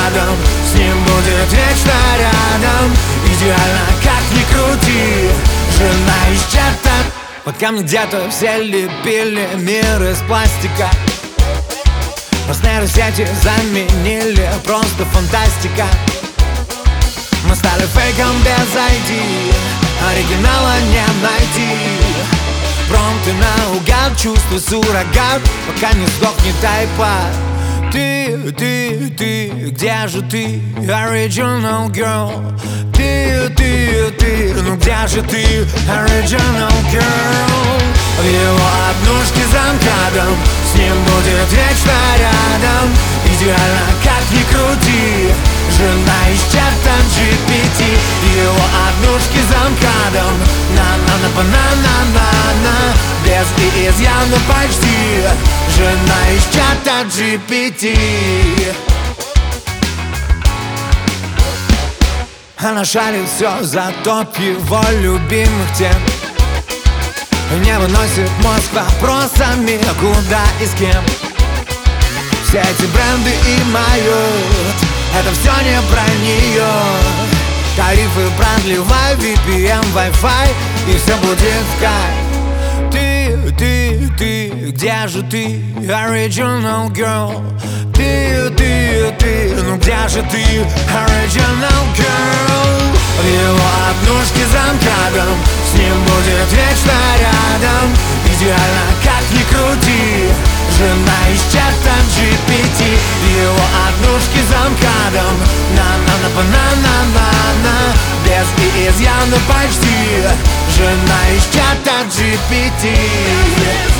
замкадом, с ним будет вечно рядом. Идеально, как ни крути, жена из чата. Пока мне где-то все лепили мир из пластика, нас нейросети заменили, просто фантастика. Мы стали фейком без ID, оригинала не найти. Промпты наугад, чувствуй суррогат, пока не сдохнет айпад. Ты, где же ты, original girl? Ты, ну где же ты, original girl? В его однушке замкадом, с ним будет вечно рядом. Идеально, как ни крути, жена из чата GPT. В его однушке замкадом, на-на-на-на-на-на-на, без изъяна почти, жена из чата GPT. Она шарит все за топ его любимых тем, не выносит мозг вопросами, куда и с кем. Все эти бренды и майот, это все не про нее. Тарифы продлевай, VPN, Wi-Fi, и все будет в кайф. Ты, где же ты, original girl? Ты, ну где же ты, original girl? В его однушке замкадом, с ним будет вечно рядом. Идеально, как ни крути, жена из чата GPT. В его однушке замкадом, на-на-на-на-на-на-на, без изъяна почти, жена из чата GPT.